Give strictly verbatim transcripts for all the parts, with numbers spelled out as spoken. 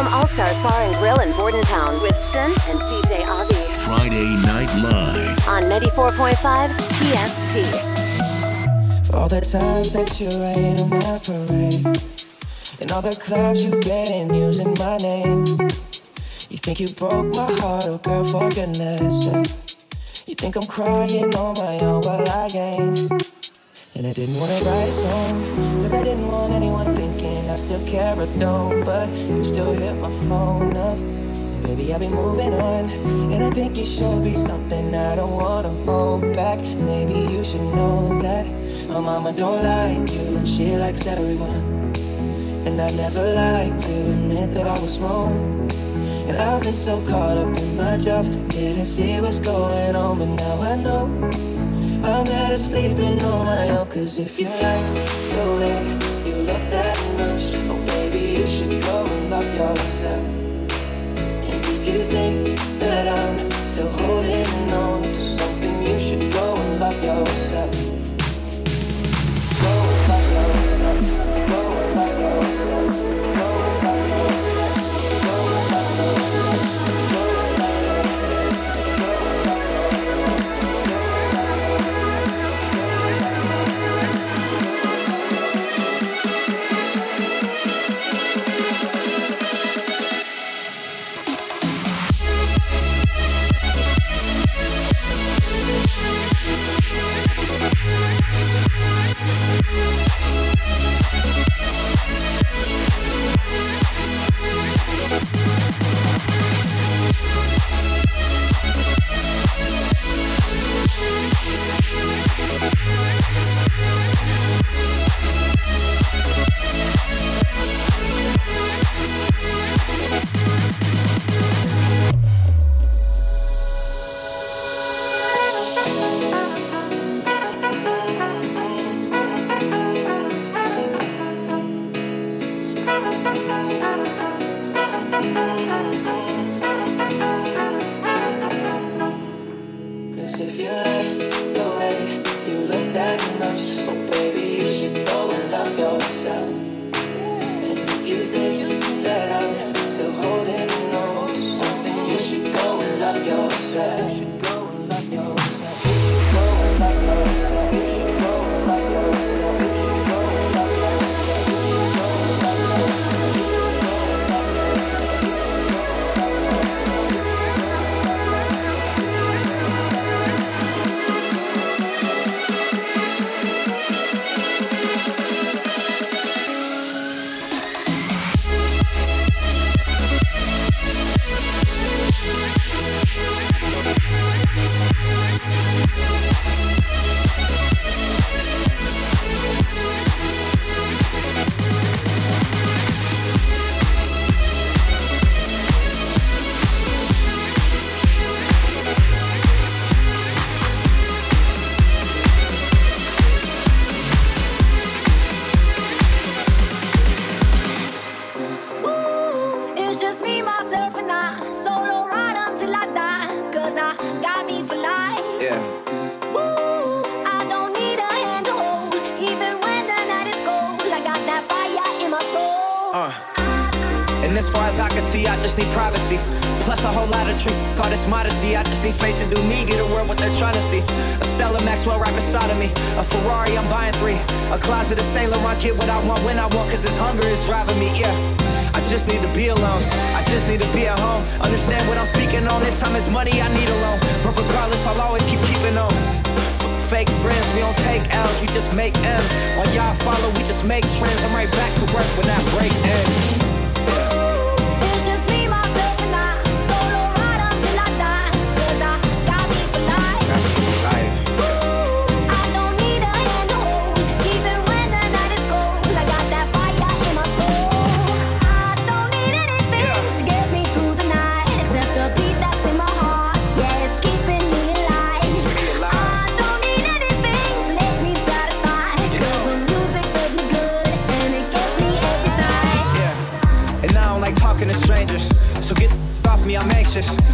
from All Stars Bar and Grill in Bordentown with Sin and D J Avi. Friday Night Live on ninety-four point five T S T. For all the times that you rain on my parade, and all the clubs you've been in using my name. You think you broke my heart, oh girl, for goodness sake. You think I'm crying on my own, well I ain't. And I didn't want to write a song, cause I didn't want anyone thinking I still care or don't. But you still hit my phone up, and baby I'll be moving on. And I think it should be something I don't want to hold back. Maybe you should know that my mama don't like you, and she likes everyone. And I never like to admit that I was wrong. And I've been so caught up in my job, didn't see what's going on, but now I know I'm better sleeping on my own. Cause if you like the way you look that much, oh baby, you should go and love yourself. And if you think that I'm still holding on to something, you should go and love yourself. Go and love yourself. Go and love yourself.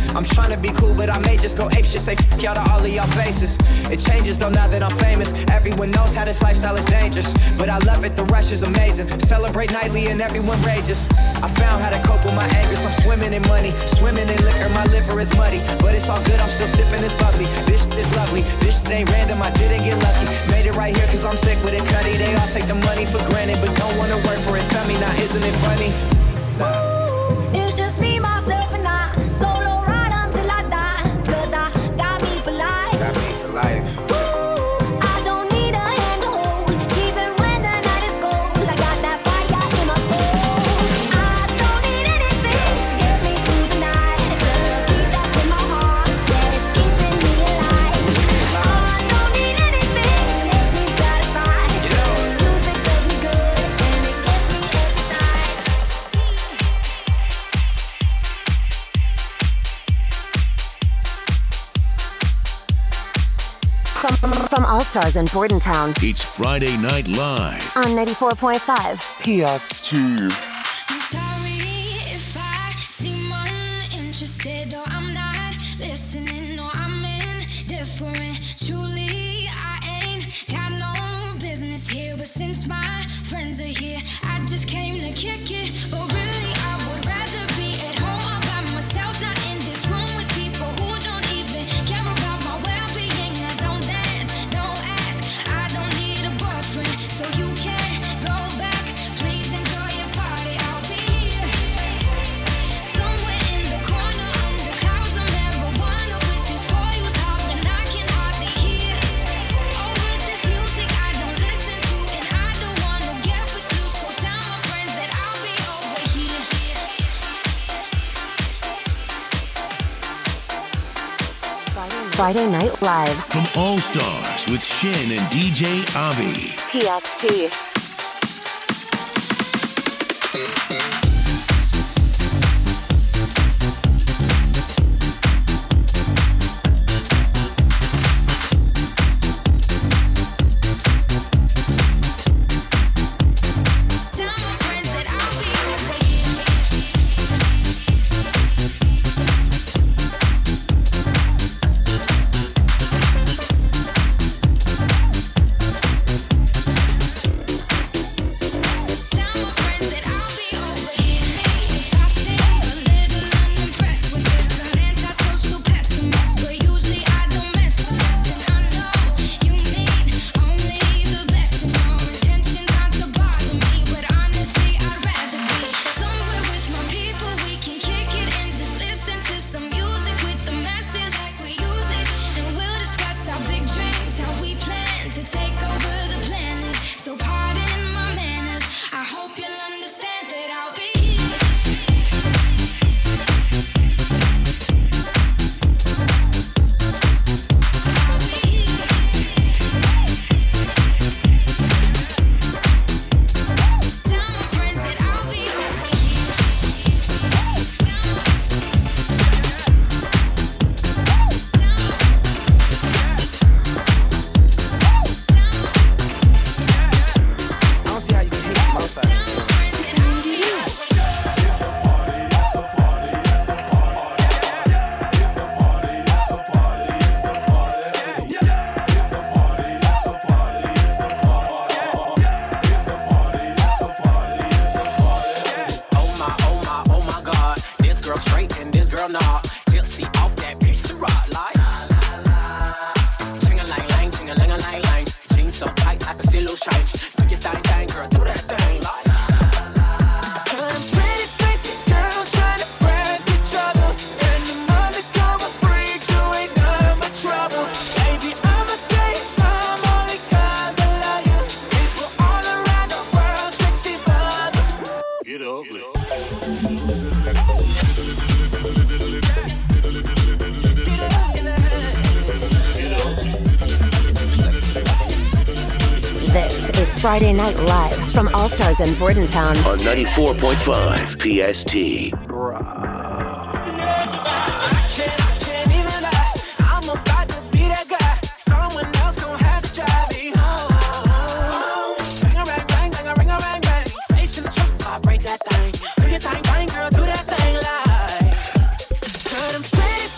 I'm trying to be cool, but I may just go ape shit. Say f*** y'all to all of y'all faces. It changes though now that I'm famous. Everyone knows how this lifestyle is dangerous, but I love it, the rush is amazing. Celebrate nightly and everyone rages. I found how to cope with my angers. I'm swimming in money, swimming in liquor. My liver is muddy, but it's all good, I'm still sipping this bubbly. This shit is lovely, this shit ain't random, I didn't get lucky. Made it right here cause I'm sick with it, cutty. They all take the money for granted, but don't wanna work for it. Tell me now, isn't it funny? Nah. It's just me, myself, and I. Solo ride until I die. Cause I got me for life. Got me for life. Ooh, I don't need a hand to hold. Even when the night is cold, I got that fire in my soul. I don't need anything to get me through the night. It's a beat that's in my heart, yeah, it's keeping me alive. I don't need anything to make me satisfied. Music does me good and it gets me every time. From, from All Stars in Bordentown It's Friday Night Live. on ninety-four point five. P S two. I'm sorry if I seem uninterested or I'm not listening or I'm indifferent. Truly, I ain't got no business here, but since my friends are here, I just came to kick it. But really, I would rather be at home all by myself, not in this room with people who don't even care about my well-being. I don't dance, don't ask, I don't need a boyfriend, so you can go back. Please enjoy your party. I'll be somewhere in the corner under clouds of marijuana with this boy who's hollering I can hardly hear. Oh, with this music I don't listen to, and I don't wanna get with you, so tell my friends that I'll be over here. Friday Night Live. From All Stars with Shin and D J Avi. P S T. Tell my friends that I'll be over here. Tell my friends that I'll be over here. If I seem a little unimpressed with this, an antisocial pessimist, but usually I don't mess with this, and I know you mean only the best, and your intentions aren't to bother me, but honestly I'd rather be somewhere with my people. We can kick it and just listen to some music with the message like we use it, and we'll discuss our big dreams, how we plan to take over the planet. So pardon my manners, I hope you'll understand that I'll be here. I'll be here. Tell my friends that I'll be over here. I don't see how you can hate from outside. Tell my friends that I'll be over here. Oh my, oh my, oh my God. This girl straight and this girl not. Tipsy off that piece of rock like. Ching-a-lang-lang, ching-a-lang-a-lang-lang. Jeans so tight I can see loose change. Do your thing, thing, girl, do that thing like. Turn pretty faces, girls trying to press each other. And the undercover freaks who ain't none but trouble. Baby, I'ma tell you some only 'cause I love you. People all around the world, sexy mother. Get ugly. This is Friday Night Live from All Stars in Bordentown. On ninety-four point five P S T. I can't, I can't even lie. I'm about to be that guy. Someone else gon' have to drive me home. Bang a rang, bang, bang a ring a rang, bang. Face in the truck, I break that thing. Do your thing, thing, girl, do that thing like. Turn them pretty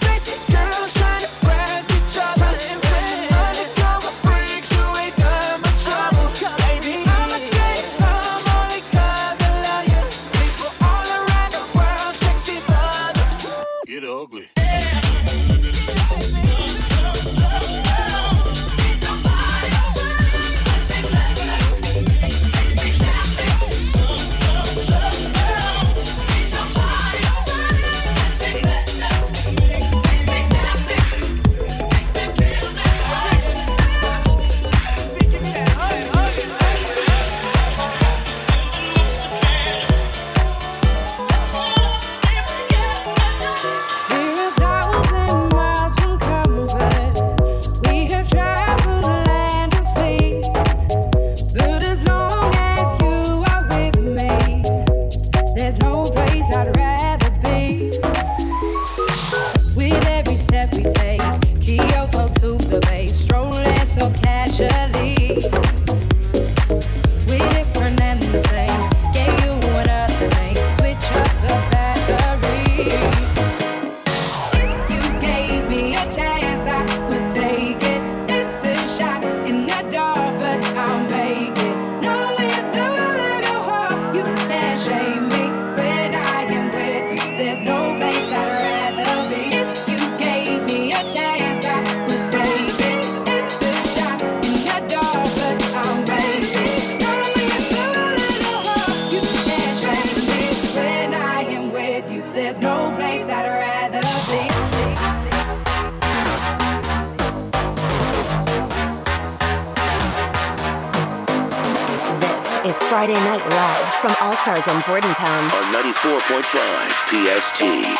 is Friday Night Live from All Stars in Bordentown. On ninety-four point five P S T.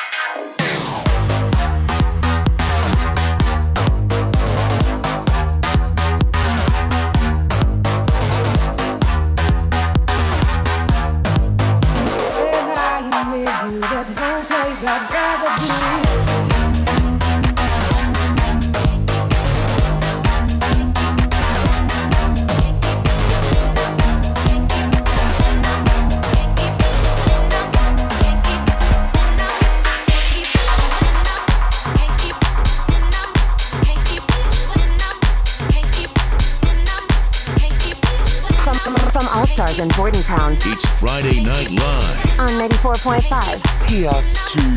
When I am with you, there's no place I'd rather be. From All Stars in Bordentown It's Friday Night Live. on ninety-four point five. P S T.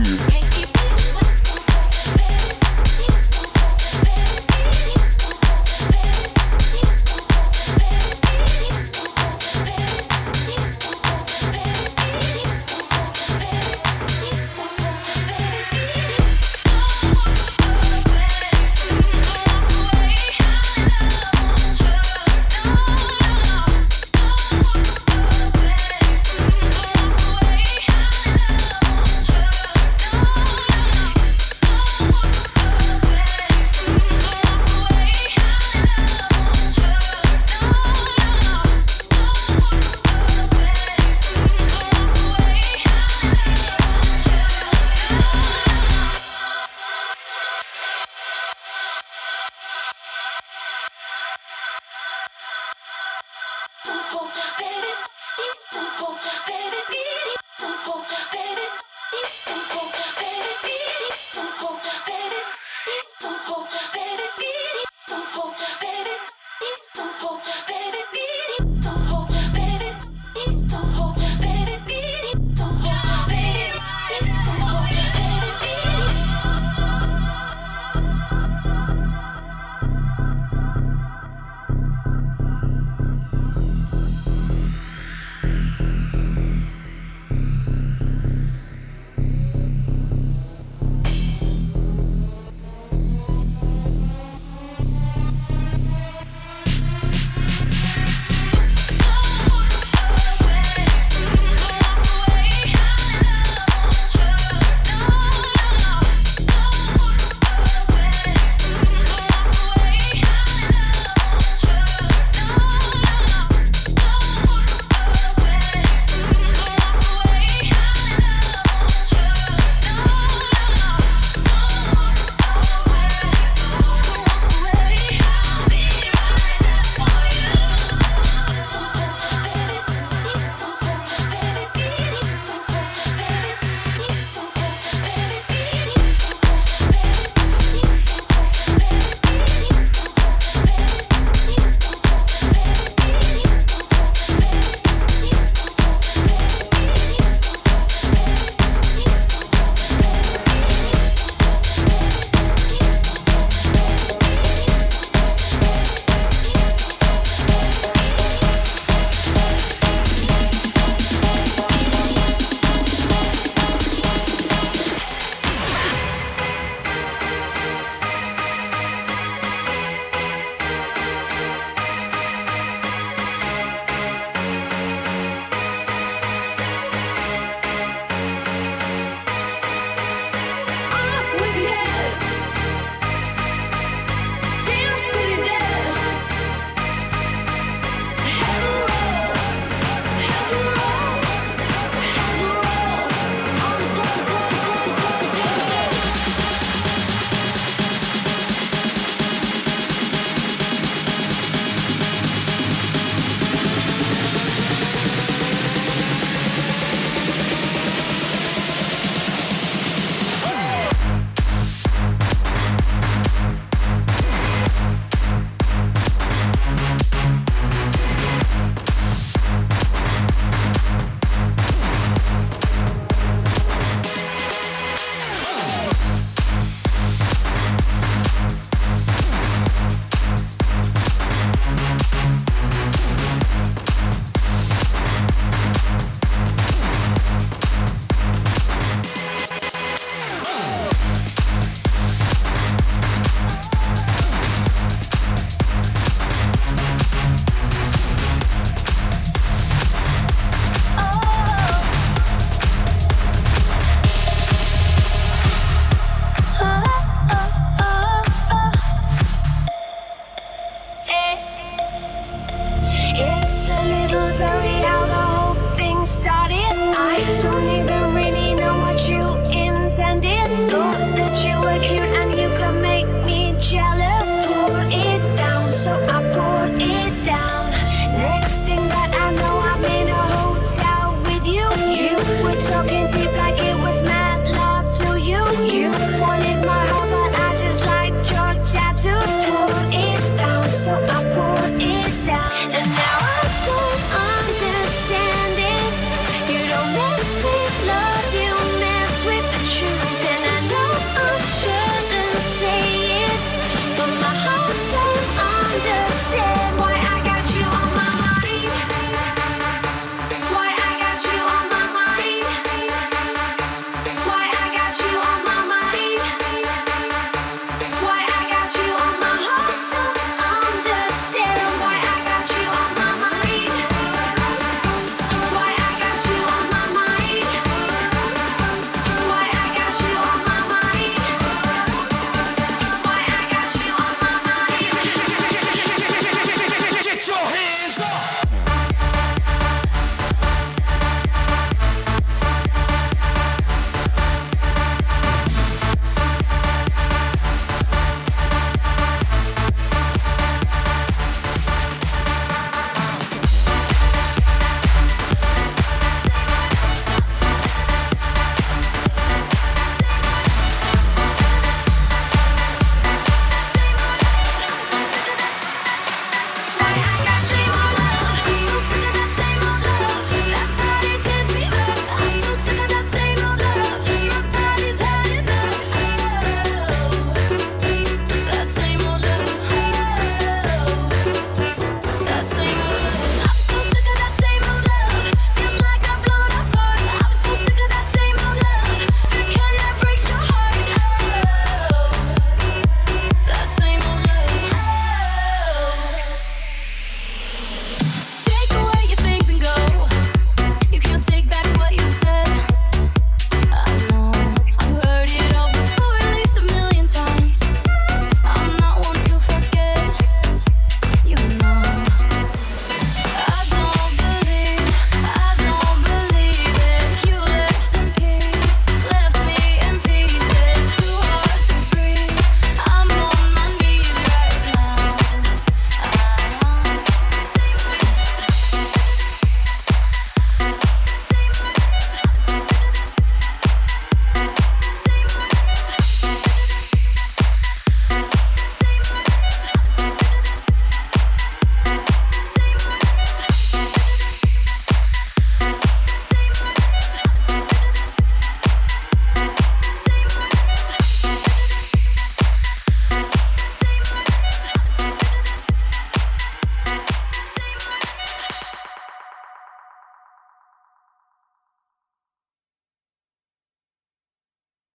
Baby, don't hold, baby, don't hold, baby, don't hold.